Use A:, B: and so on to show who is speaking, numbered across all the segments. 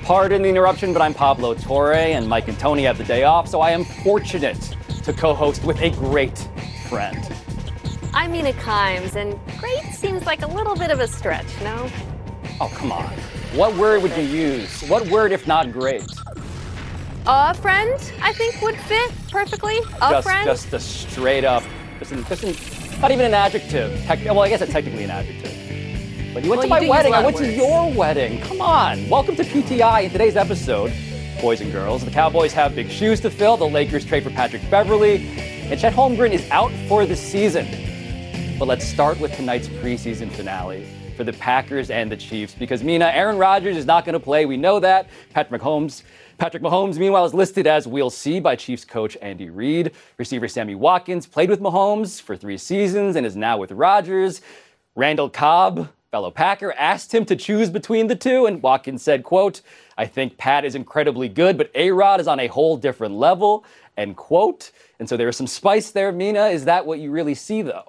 A: Pardon the interruption, but I'm Pablo Torre, and Mike and Tony have the day off, so I am fortunate to co-host with a great friend.
B: I'm Mina Kimes, and great seems like a little bit of a stretch, no?
A: Oh, come on. What word would you use? What word if not great?
B: A friend, I think, would fit perfectly. Friend?
A: Just a straight up, not even an adjective. Well, I guess it's technically an adjective. But you went to my wedding. I went to your wedding. Come on. Welcome to PTI. In today's episode, boys and girls, the Cowboys have big shoes to fill. The Lakers trade for Patrick Beverley. And Chet Holmgren is out for the season. But let's start with tonight's preseason finale for the Packers and the Chiefs. Because, Mina, Aaron Rodgers is not going to play. We know that. Patrick Mahomes, meanwhile, is listed as we'll see by Chiefs coach Andy Reid. Receiver Sammy Watkins played with Mahomes for 3 seasons and is now with Rodgers. Randall Cobb, fellow Packer, asked him to choose between the two, and Watkins said, quote, "I think Pat is incredibly good, but A-Rod is on a whole different level," end quote. And so there is some spice there, Mina. Is that what you really see, though?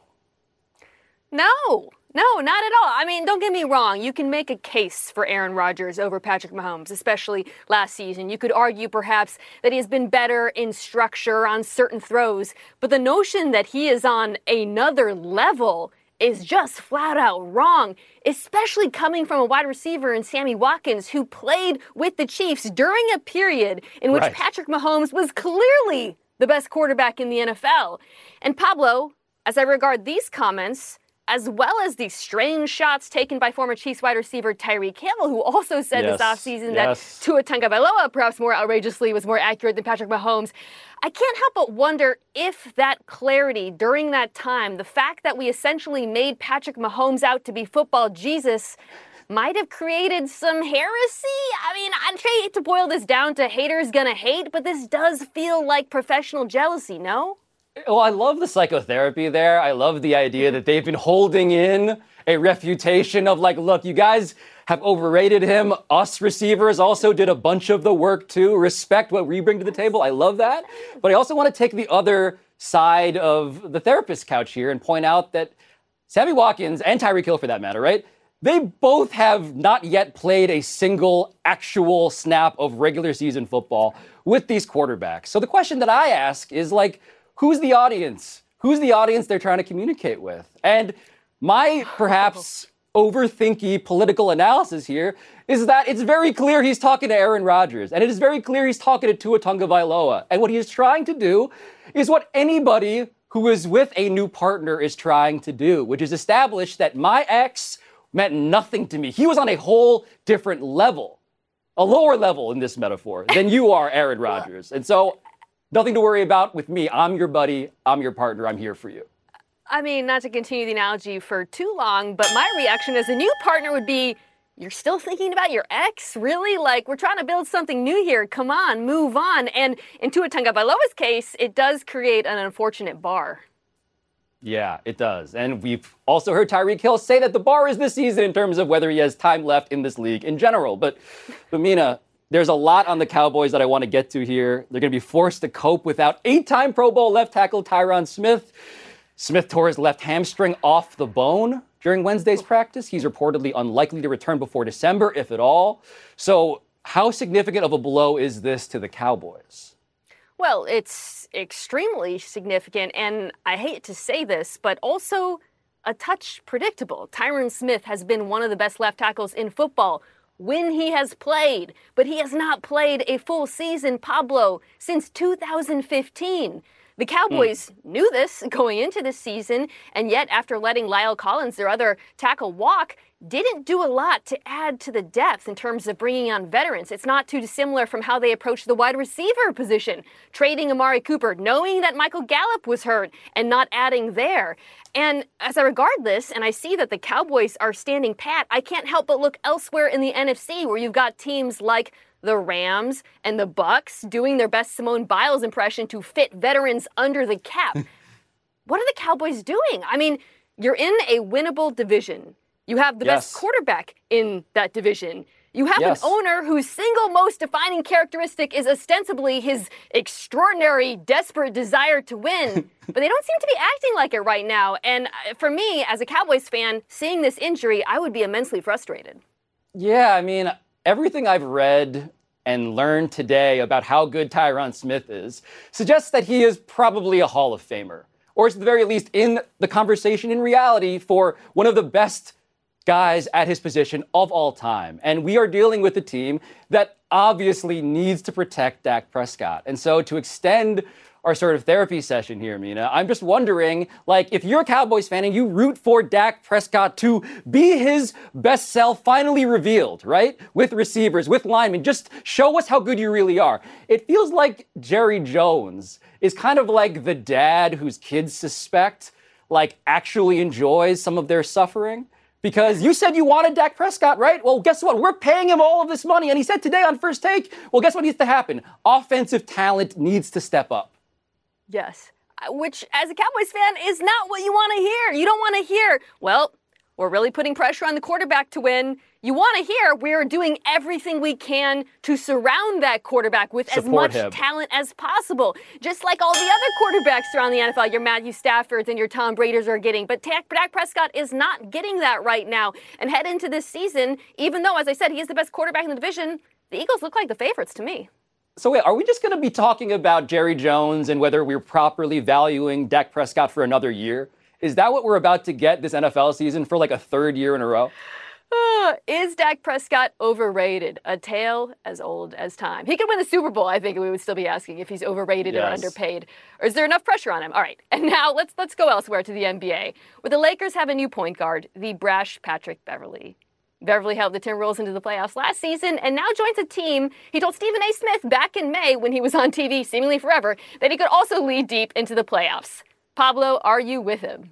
B: No, not at all. I mean, don't get me wrong. You can make a case for Aaron Rodgers over Patrick Mahomes, especially last season. You could argue perhaps that he has been better in structure on certain throws, but the notion that he is on another level is just flat out wrong, especially coming from a wide receiver in Sammy Watkins, who played with the Chiefs during a period in which Patrick Mahomes was clearly the best quarterback in the NFL. And Pablo, as I regard these comments, as well as the strange shots taken by former Chiefs wide receiver Tyreek Hill, who also said this offseason that Tua Tagovailoa, perhaps more outrageously, was more accurate than Patrick Mahomes. I can't help but wonder if that clarity during that time, the fact that we essentially made Patrick Mahomes out to be football Jesus, might have created some heresy. I mean, I'd hate to boil this down to haters gonna hate, but this does feel like professional jealousy, no?
A: Well, I love the psychotherapy there. I love the idea that they've been holding in a refutation of like, look, you guys have overrated him. Us receivers also did a bunch of the work too. Respect what we bring to the table. I love that. But I also want to take the other side of the therapist couch here and point out that Sammy Watkins and Tyreek Hill, for that matter, right? They both have not yet played a single actual snap of regular season football with these quarterbacks. So the question that I ask is like, who's the audience? Who's the audience they're trying to communicate with? And my perhaps overthinky political analysis here is that it's very clear he's talking to Aaron Rodgers, and it is very clear he's talking to Tua Tagovailoa. And what he is trying to do is what anybody who is with a new partner is trying to do, which is establish that my ex meant nothing to me. He was on a whole different level, a lower level in this metaphor, than you are, Aaron Rodgers. And so nothing to worry about with me. I'm your buddy. I'm your partner. I'm here for you.
B: I mean, not to continue the analogy for too long, but my reaction as a new partner would be, you're still thinking about your ex? Really? Like, we're trying to build something new here. Come on, move on. And in Tua Tagovailoa's case, it does create an unfortunate bar.
A: Yeah, it does. And we've also heard Tyreek Hill say that the bar is this season in terms of whether he has time left in this league in general. But Mina, there's a lot on the Cowboys that I want to get to here. They're going to be forced to cope without 8-time Pro Bowl left tackle Tyron Smith. Smith tore his left hamstring off the bone during Wednesday's practice. He's reportedly unlikely to return before December, if at all. So how significant of a blow is this to the Cowboys?
B: Well, it's extremely significant, and I hate to say this, but also a touch predictable. Tyron Smith has been one of the best left tackles in football when he has played, but he has not played a full season, Pablo, since 2015. The Cowboys knew this going into the season, and yet after letting Lyle Collins, their other tackle, walk, didn't do a lot to add to the depth in terms of bringing on veterans. It's not too dissimilar from how they approached the wide receiver position, trading Amari Cooper, knowing that Michael Gallup was hurt, and not adding there. And as I regard this, and I see that the Cowboys are standing pat, I can't help but look elsewhere in the NFC, where you've got teams like the Rams and the Bucks doing their best Simone Biles impression to fit veterans under the cap. What are the Cowboys doing? I mean, you're in a winnable division. You have the best quarterback in that division. You have an owner whose single most defining characteristic is ostensibly his extraordinary, desperate desire to win. But they don't seem to be acting like it right now. And for me, as a Cowboys fan, seeing this injury, I would be immensely frustrated.
A: Yeah, I mean, everything I've read and learned today about how good Tyron Smith is suggests that he is probably a Hall of Famer, or at the very least in the conversation in reality for one of the best guys at his position of all time. And we are dealing with a team that obviously needs to protect Dak Prescott. And so to extend our sort of therapy session here, Mina, I'm just wondering, like, if you're a Cowboys fan and you root for Dak Prescott to be his best self finally revealed, right? With receivers, with linemen, just show us how good you really are. It feels like Jerry Jones is kind of like the dad whose kids suspect, like, actually enjoys some of their suffering. Because you said you wanted Dak Prescott, right? Well, guess what? We're paying him all of this money. And he said today on First Take, well, guess what needs to happen? Offensive talent needs to step up.
B: Yes, which as a Cowboys fan is not what you want to hear. You don't want to hear, well, we're really putting pressure on the quarterback to win. You want to hear we're doing everything we can to surround that quarterback with as much talent as possible. Just like all the other quarterbacks around the NFL, your Matthew Staffords and your Tom Brady's are getting. But Dak Prescott is not getting that right now. And head into this season, even though, as I said, he is the best quarterback in the division, the Eagles look like the favorites to me.
A: So wait, are we just going to be talking about Jerry Jones and whether we're properly valuing Dak Prescott for another year? Is that what we're about to get this NFL season for like a third year in a row?
B: Is Dak Prescott overrated? A tale as old as time. He could win the Super Bowl, I think we would still be asking if he's overrated or underpaid. Or is there enough pressure on him? All right, and now let's go elsewhere to the NBA, where the Lakers have a new point guard, the brash Patrick Beverley. Beverley helped the Timberwolves into the playoffs last season and now joins a team. He told Stephen A. Smith back in May when he was on TV, seemingly forever, that he could also lead deep into the playoffs. Pablo, are you with him?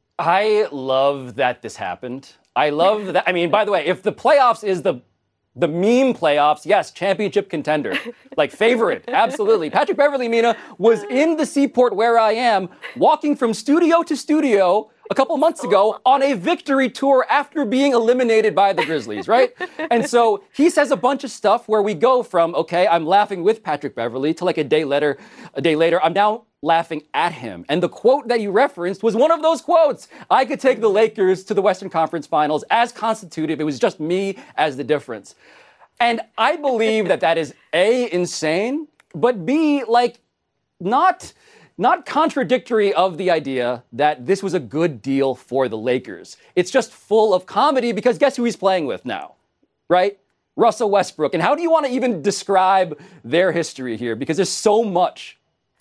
A: I love that this happened. I love that. I mean, by the way, if the playoffs is the meme playoffs, yes, championship contender. Like, favorite, absolutely. Patrick Beverley, Mina, was in the Seaport where I am, walking from studio to studio a couple months ago on a victory tour after being eliminated by the Grizzlies, right? And so he says a bunch of stuff where we go from, okay, I'm laughing with Patrick Beverley, to like a day later, I'm now laughing at him. And the quote that you referenced was one of those quotes. I could take the Lakers to the Western Conference Finals as constitutive. It was just me as the difference. And I believe that is A, insane, but B, like, not contradictory of the idea that this was a good deal for the Lakers. It's just full of comedy because guess who he's playing with now, right? Russell Westbrook. And how do you want to even describe their history here? Because there's so much.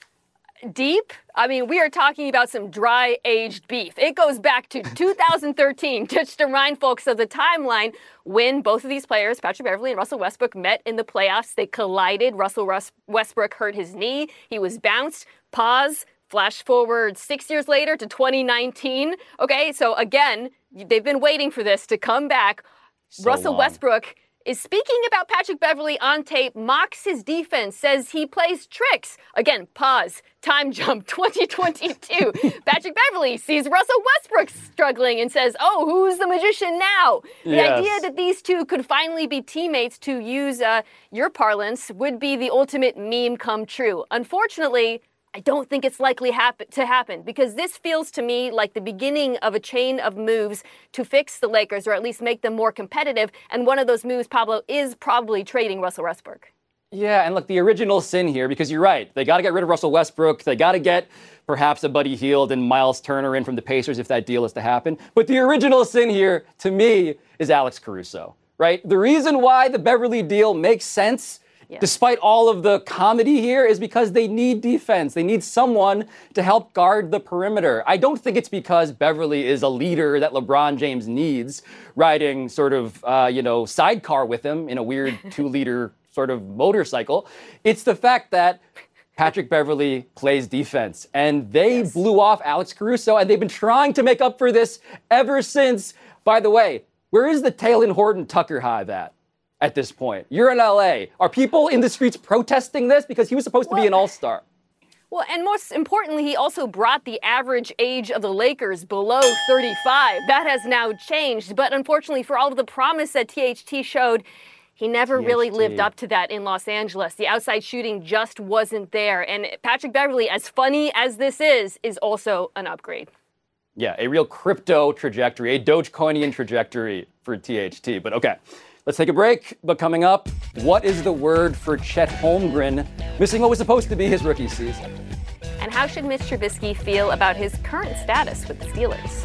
B: Deep? I mean, we are talking about some dry-aged beef. It goes back to 2013, just to remind folks of the timeline when both of these players, Patrick Beverley and Russell Westbrook, met in the playoffs. They collided. Russell Westbrook hurt his knee. He was bounced. Pause. Flash forward 6 years later to 2019. Okay, so again, they've been waiting for this to come back. Russell Westbrook is speaking about Patrick Beverley on tape, mocks his defense, says he plays tricks. Again, pause, time jump, 2022. Patrick Beverley sees Russell Westbrook struggling and says, oh, who's the magician now? The idea that these two could finally be teammates, to use your parlance, would be the ultimate meme come true. Unfortunately, I don't think it's likely to happen because this feels to me like the beginning of a chain of moves to fix the Lakers or at least make them more competitive. And one of those moves, Pablo, is probably trading Russell Westbrook.
A: Yeah, and look, the original sin here, because you're right, they got to get rid of Russell Westbrook. They got to get perhaps a Buddy Hield and Miles Turner in from the Pacers if that deal is to happen. But the original sin here, to me, is Alex Caruso, right? The reason why the Beverley deal makes sense, despite all of the comedy here, is because they need defense. They need someone to help guard the perimeter. I don't think it's because Beverley is a leader that LeBron James needs, riding sort of, sidecar with him in a weird 2-liter sort of motorcycle. It's the fact that Patrick Beverley plays defense, and they blew off Alex Caruso, and they've been trying to make up for this ever since. By the way, where is the Talen Horton-Tucker hive at this point? You're in LA. Are people in the streets protesting this? Because he was supposed to be an all-star.
B: Well, and most importantly, he also brought the average age of the Lakers below 35. That has now changed. But unfortunately, for all of the promise that THT showed, he never really lived up to that in Los Angeles. The outside shooting just wasn't there. And Patrick Beverley, as funny as this is also an upgrade. Yeah, a real crypto trajectory, a Dogecoinian trajectory for THT. But okay.
A: Let's take a break, but coming up, what is the word for Chet Holmgren missing what was supposed to be his rookie season?
B: And how should Mitch Trubisky feel about his current status with the Steelers?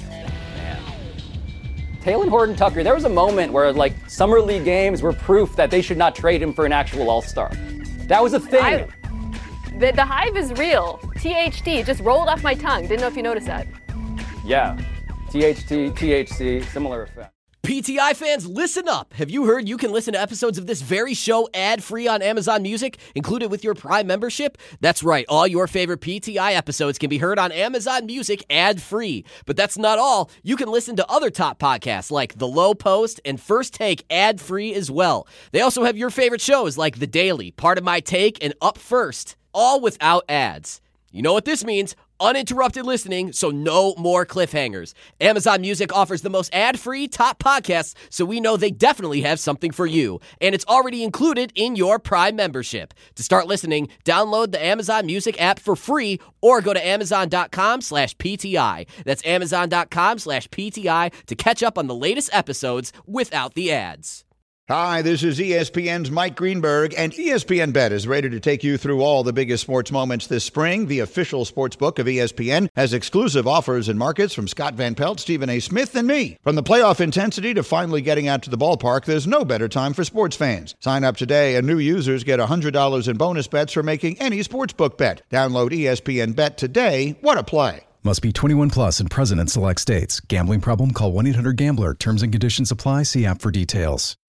A: Talen Horton-Tucker, there was a moment where summer league games were proof that they should not trade him for an actual all-star. That was a thing.
B: The hype is real. THT just rolled off my tongue. Didn't know if you noticed that.
A: Yeah. THT, THC, similar effect.
C: PTI fans, listen up. Have you heard you can listen to episodes of this very show ad-free on Amazon Music, included with your Prime membership? That's right. All your favorite PTI episodes can be heard on Amazon Music ad-free. But that's not all. You can listen to other top podcasts like The Low Post and First Take ad-free as well. They also have your favorite shows like The Daily, Part of My Take, and Up First, all without ads. You know what this means? Uninterrupted listening, so no more cliffhangers. Amazon Music offers the most ad-free top podcasts, so we know they definitely have something for you. And it's already included in your Prime membership. To start listening, download the Amazon Music app for free or go to amazon.com/PTI. That's amazon.com/PTI to catch up on the latest episodes without the ads.
D: Hi, this is ESPN's Mike Greenberg, and ESPN Bet is ready to take you through all the biggest sports moments this spring. The official sports book of ESPN has exclusive offers and markets from Scott Van Pelt, Stephen A. Smith, and me. From the playoff intensity to finally getting out to the ballpark, there's no better time for sports fans. Sign up today, and new users get $100 in bonus bets for making any sportsbook bet. Download ESPN Bet today. What a play.
E: Must be 21 plus and present in select states. Gambling problem? Call 1-800-GAMBLER. Terms and conditions apply. See app for details.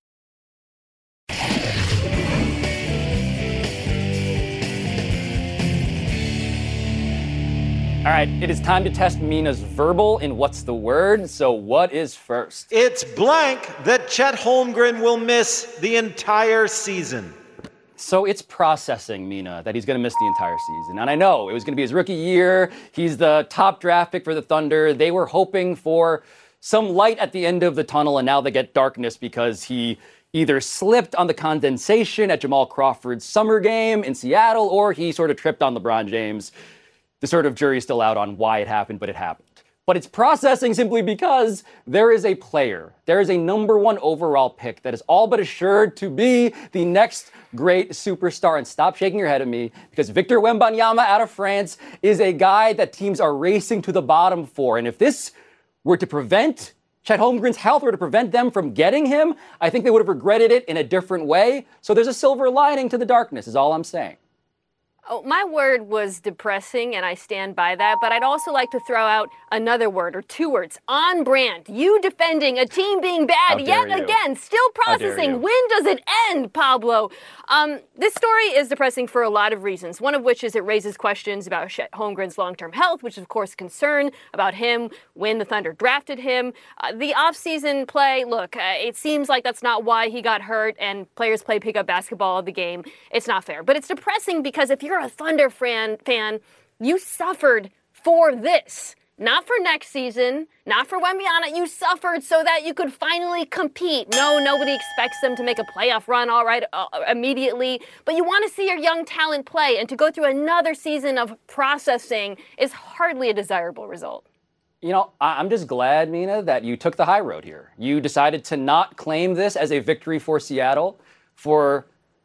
A: All right, it is time to test Mina's verbal in What's the Word. So what is first?
F: It's blank that Chet Holmgren will miss the entire season.
A: So it's processing, Mina, that he's going to miss the entire season. And I know it was going to be his rookie year. He's the top draft pick for the Thunder. They were hoping for some light at the end of the tunnel, and now they get darkness because he either slipped on the condensation at Jamal Crawford's summer game in Seattle, or he sort of tripped on LeBron James. The sort of jury's still out on why it happened, but it happened. But it's processing simply because there is a player, there is a number 1 overall pick that is all but assured to be the next great superstar. And stop shaking your head at me, because Victor Wembanyama out of France is a guy that teams are racing to the bottom for. And if this were to prevent Chet Holmgren's health, were to prevent them from getting him, I think they would have regretted it in a different way. So there's a silver lining to the darkness, is all I'm saying.
B: Oh, my word was depressing, and I stand by that, but I'd also like to throw out another word, or 2 words. On brand. You defending a team being bad yet again. Still processing. When does it end, Pablo? This story is depressing for a lot of reasons, one of which is it raises questions about Chet Holmgren's long-term health, which is, of course, a concern about him when the Thunder drafted him. The offseason play, look, it seems like that's not why he got hurt, and players play pickup basketball of the game. It's not fair. But it's depressing because if you're a Thunder fan, you suffered for this. Not for next season, not for Wembanyama. You suffered so that you could finally compete. No, nobody expects them to make a playoff run, all right, immediately. But you want to see your young talent play, and to go through another season of processing is hardly a desirable result.
A: You know, I'm just glad, Mina, that you took the high road here. You decided to not claim this as a victory for Seattle, for,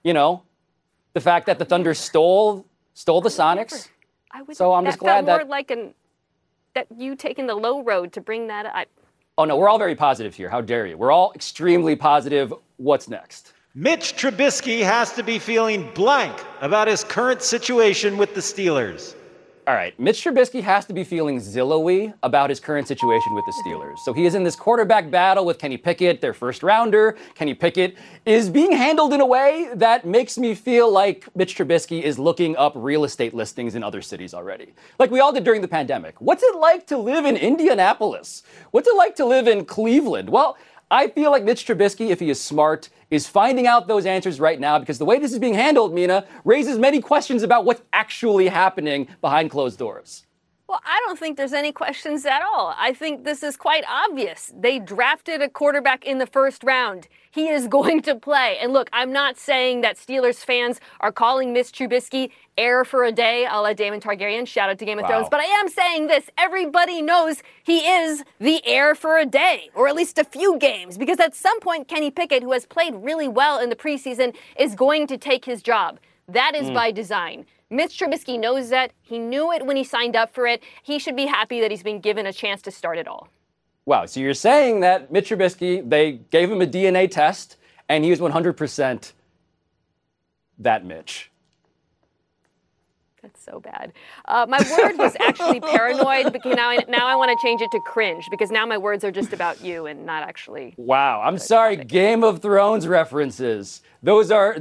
A: the fact that the Thunder stole the Sonics. So I'm just glad that...
B: more like that you taking the low road to bring that up.
A: Oh, no, we're all very positive here. How dare you? We're all extremely positive. What's next?
F: Mitch Trubisky has to be feeling blank about his current situation with the Steelers.
A: All right, Mitch Trubisky has to be feeling Zillow-y about his current situation with the Steelers. So he is in this quarterback battle with Kenny Pickett, their first rounder. Kenny Pickett is being handled in a way that makes me feel like Mitch Trubisky is looking up real estate listings in other cities already. Like we all did during the pandemic. What's it like to live in Indianapolis? What's it like to live in Cleveland? Well, I feel like Mitch Trubisky, if he is smart, is finding out those answers right now, because the way this is being handled, Mina, raises many questions about what's actually happening behind closed doors.
B: Well, I don't think there's any questions at all. I think this is quite obvious. They drafted a quarterback in the first round. He is going to play. And look, I'm not saying that Steelers fans are calling Mitch Trubisky heir for a day, a la Daemon Targaryen. Shout out to Game of Thrones. But I am saying this. Everybody knows he is the heir for a day, or at least a few games, because at some point, Kenny Pickett, who has played really well in the preseason, is going to take his job. That is by design. Mitch Trubisky knows that. He knew it when he signed up for it. He should be happy that he's been given a chance to start it all.
A: Wow, so you're saying that Mitch Trubisky, they gave him a DNA test, and he was 100% that Mitch.
B: That's so bad. My word was actually paranoid, but now I want to change it to cringe, because now my words are just about you and not actually.
A: Wow, I'm sorry, Game of Thrones references. Those are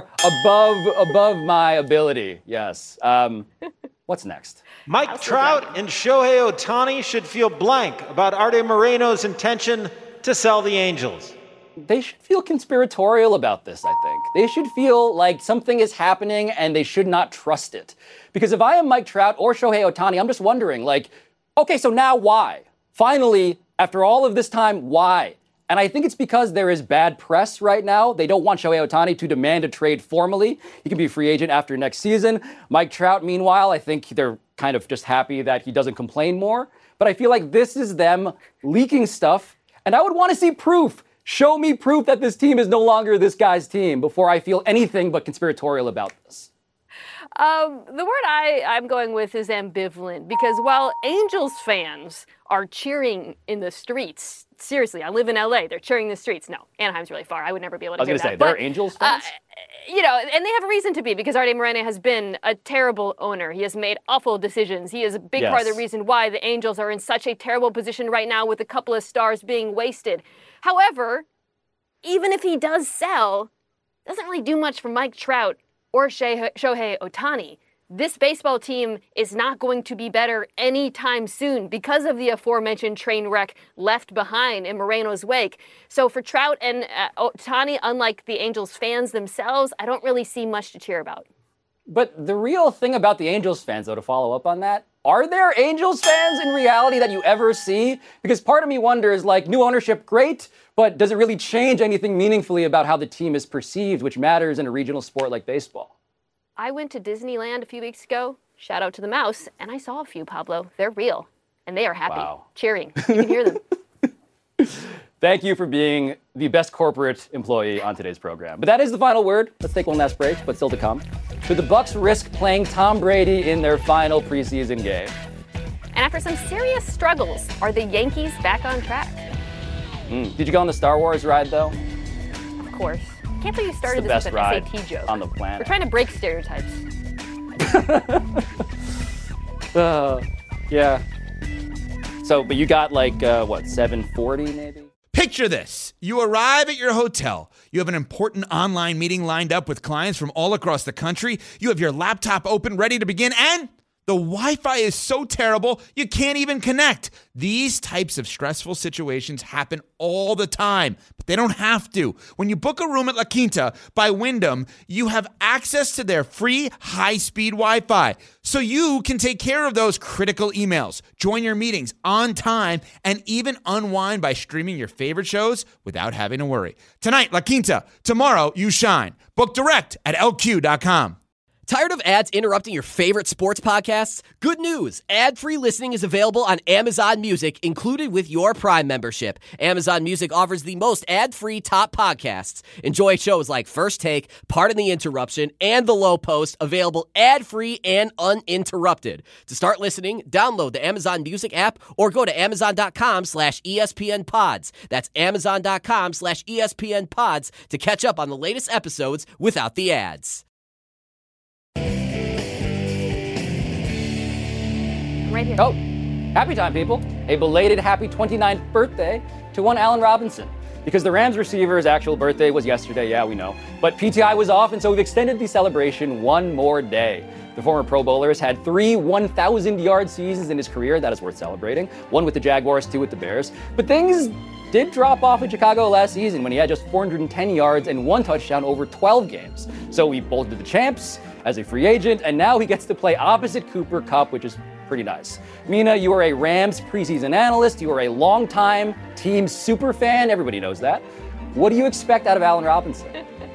A: above my ability. Yes. What's next?
F: Mike Trout and Shohei Ohtani should feel blank about Arte Moreno's intention to sell the Angels.
A: They should feel conspiratorial about this, I think. They should feel like something is happening and they should not trust it. Because if I am Mike Trout or Shohei Ohtani, I'm just wondering, like, okay, so now why? Finally, after all of this time, why? And I think it's because there is bad press right now. They don't want Shohei Ohtani to demand a trade formally. He can be a free agent after next season. Mike Trout, meanwhile, I think they're kind of just happy that he doesn't complain more. But I feel like this is them leaking stuff, and I would want to see proof. Show me proof that this team is no longer this guy's team before I feel anything but conspiratorial about this.
B: The word I'm going with is ambivalent, because while Angels fans are cheering in the streets, seriously, I live in LA, they're cheering in the streets. No, Anaheim's really far. I would never be able to hear that.
A: I was going to say, they're Angels fans?
B: And they have a reason to be, because Arte Moreno has been a terrible owner. He has made awful decisions. He is a big part of the reason why the Angels are in such a terrible position right now, with a couple of stars being wasted. However, even if he does sell, it doesn't really do much for Mike Trout or Shohei Ohtani. This baseball team is not going to be better anytime soon because of the aforementioned train wreck left behind in Moreno's wake. So for Trout and Ohtani, unlike the Angels fans themselves, I don't really see much to cheer about.
A: But the real thing about the Angels fans, though, to follow up on that, are there Angels fans in reality that you ever see? Because part of me wonders, like, new ownership, great, but does it really change anything meaningfully about how the team is perceived, which matters in a regional sport like baseball?
B: I went to Disneyland a few weeks ago, shout out to the mouse, and I saw a few, Pablo. They're real, and they are happy, cheering. You can hear them.
A: Thank you for being the best corporate employee on today's program. But that is the final word. Let's take one last break, but still to come. Should the Bucks risk playing Tom Brady in their final preseason game?
B: And after some serious struggles, are the Yankees back on track?
A: Did you go on the Star Wars ride, though?
B: Of course. Can't believe you started this with an SAT joke.
A: On the planet.
B: We're trying to break stereotypes.
A: Yeah. So, but you got like, 740 maybe?
G: Picture this. You arrive at your hotel. You have an important online meeting lined up with clients from all across the country. You have your laptop open, ready to begin, and the Wi-Fi is so terrible, you can't even connect. These types of stressful situations happen all the time, but they don't have to. When you book a room at La Quinta by Wyndham, you have access to their free high-speed Wi-Fi, so you can take care of those critical emails, join your meetings on time, and even unwind by streaming your favorite shows without having to worry. Tonight, La Quinta. Tomorrow, you shine. Book direct at LQ.com.
C: Tired of ads interrupting your favorite sports podcasts? Good news! Ad-free listening is available on Amazon Music, included with your Prime membership. Amazon Music offers the most ad-free top podcasts. Enjoy shows like First Take, Pardon the Interruption, and The Low Post, available ad-free and uninterrupted. To start listening, download the Amazon Music app or go to amazon.com/ESPNpods. That's amazon.com/ESPNpods to catch up on the latest episodes without the ads.
B: Right here.
A: Oh, happy time, people. A belated happy 29th birthday to one Allen Robinson. Because the Rams receiver's actual birthday was yesterday, yeah, we know. But PTI was off, and so we've extended the celebration one more day. The former Pro Bowler has had 3 1,000-yard seasons in his career. That is worth celebrating. 1 with the Jaguars, 2 with the Bears. But things did drop off in Chicago last season when he had just 410 yards and 1 touchdown over 12 games. So he bolted to the champs as a free agent, and now he gets to play opposite Cooper Kupp, which is Pretty nice. Mina, you are a Rams preseason analyst. You are a longtime team super fan. Everybody knows that. What do you expect out of Allen Robinson?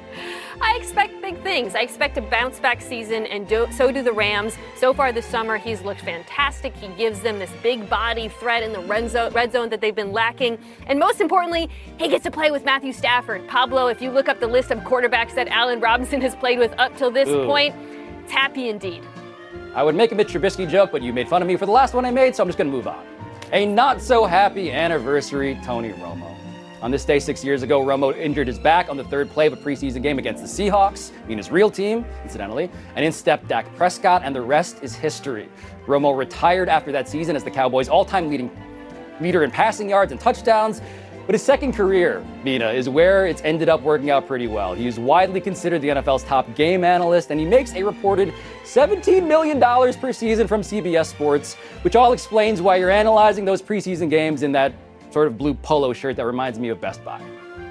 B: I expect big things. I expect a bounce back season, and so do the Rams. So far this summer, he's looked fantastic. He gives them this big body threat in the red zone that they've been lacking. And most importantly, he gets to play with Matthew Stafford. Pablo, if you look up the list of quarterbacks that Allen Robinson has played with up till this point, it's happy indeed.
A: I would make a Mitch Trubisky joke, but you made fun of me for the last one I made, so I'm just going to move on. A not so happy anniversary, Tony Romo. On this day 6 years ago, Romo injured his back on the third play of a preseason game against the Seahawks, Mina's real team, incidentally, and in stepped Dak Prescott, and the rest is history. Romo retired after that season as the Cowboys' all-time leader in passing yards and touchdowns, but his second career, Mina, is where it's ended up working out pretty well. He is widely considered the NFL's top game analyst, and he makes a reported $17 million per season from CBS Sports, which all explains why you're analyzing those preseason games in that sort of blue polo shirt that reminds me of Best Buy.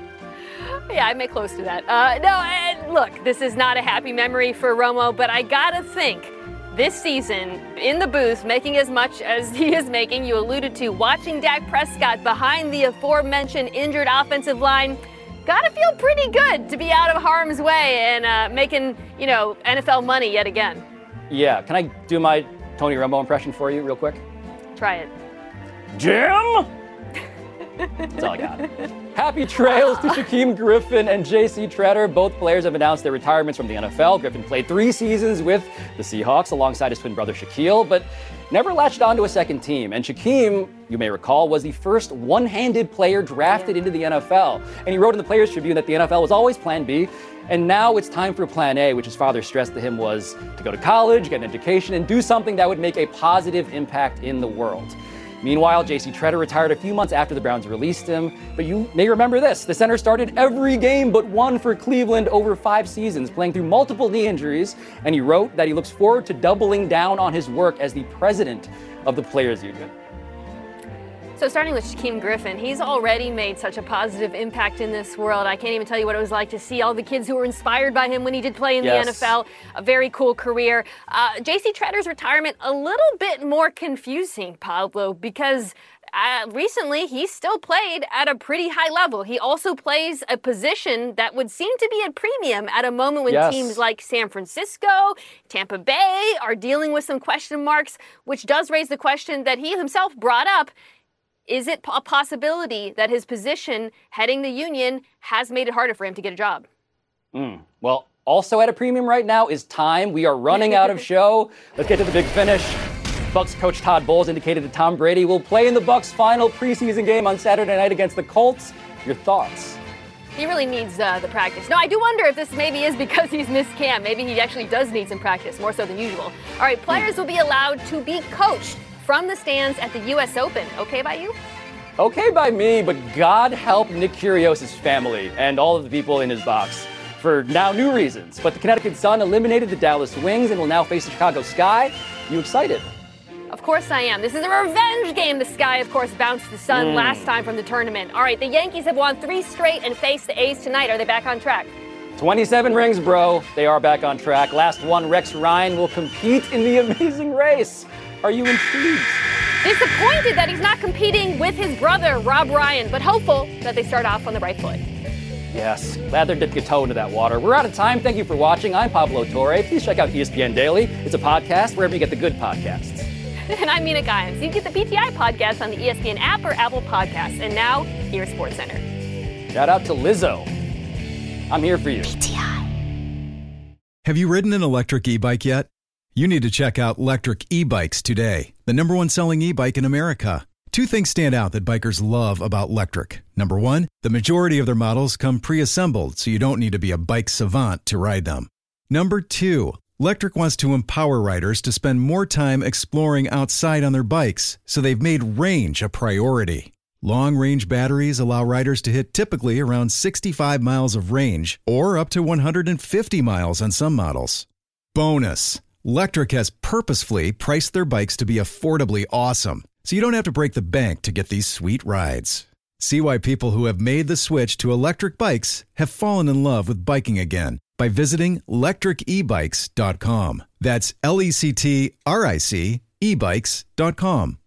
B: Yeah, I make close to that. Look, this is not a happy memory for Romo, but I gotta think this season in the booth, making as much as he is making, you alluded to, watching Dak Prescott behind the aforementioned injured offensive line, gotta feel pretty good to be out of harm's way and making, NFL money yet again.
A: Yeah, can I do my Tony Romo impression for you real quick?
B: Try it.
A: Jim? That's all I got. Happy trails to Shaquem Griffin and J.C. Tretter. Both players have announced their retirements from the NFL. Griffin played 3 seasons with the Seahawks alongside his twin brother Shaquille, but never latched onto a second team. And Shaquem, you may recall, was the first one-handed player drafted into the NFL. And he wrote in the Players Tribune that the NFL was always plan B. And now it's time for plan A, which his father stressed to him was to go to college, get an education, and do something that would make a positive impact in the world. Meanwhile, J.C. Tretter retired a few months after the Browns released him, but you may remember this. The center started every game but one for Cleveland over 5 seasons, playing through multiple knee injuries, and he wrote that he looks forward to doubling down on his work as the president of the Players Union.
B: So starting with Shaquem Griffin, he's already made such a positive impact in this world. I can't even tell you what it was like to see all the kids who were inspired by him when he did play in the NFL. A very cool career. J.C. Tretter's retirement, a little bit more confusing, Pablo, because recently he still played at a pretty high level. He also plays a position that would seem to be at premium at a moment when teams like San Francisco, Tampa Bay are dealing with some question marks, which does raise the question that he himself brought up. Is it a possibility that his position heading the Union has made it harder for him to get a job?
A: Well, also at a premium right now is time. We are running out of show. Let's get to the big finish. Bucs coach Todd Bowles indicated that Tom Brady will play in the Bucs' final preseason game on Saturday night against the Colts. Your thoughts?
B: He really needs the practice. No, I do wonder if this maybe is because he's missed camp. Maybe he actually does need some practice, more so than usual. All right, players will be allowed to be coached from the stands at the U.S. Open. Okay by you?
A: Okay by me, but God help Nick Kyrgios' family and all of the people in his box for now new reasons. But the Connecticut Sun eliminated the Dallas Wings and will now face the Chicago Sky. You excited?
B: Of course I am. This is a revenge game. The Sky, of course, bounced the Sun last time from the tournament. All right, the Yankees have won 3 straight and face the A's tonight. Are they back on track?
A: 27 rings, bro. They are back on track. Last one, Rex Ryan will compete in the Amazing Race. Are you intrigued?
B: Disappointed that he's not competing with his brother, Rob Ryan, but hopeful that they start off on the right foot.
A: Yes, glad they're dipping a toe into that water. We're out of time. Thank you for watching. I'm Pablo Torre. Please check out ESPN Daily. It's a podcast wherever you get the good podcasts.
B: And I'm Mina Kimes. You get the PTI podcast on the ESPN app or Apple Podcasts. And now, here's SportsCenter.
A: Shout out to Lizzo. I'm here for you.
E: PTI. Have you ridden an electric e-bike yet? You need to check out Lectric E-Bikes today, the #1 selling e-bike in America. 2 things stand out that bikers love about Lectric. Number 1, the majority of their models come pre-assembled, so you don't need to be a bike savant to ride them. Number 2, Lectric wants to empower riders to spend more time exploring outside on their bikes, so they've made range a priority. Long-range batteries allow riders to hit typically around 65 miles of range, or up to 150 miles on some models. Bonus! Lectric has purposefully priced their bikes to be affordably awesome, so you don't have to break the bank to get these sweet rides. See why people who have made the switch to electric bikes have fallen in love with biking again by visiting lectricebikes.com. That's LECTRIC ebikes.com.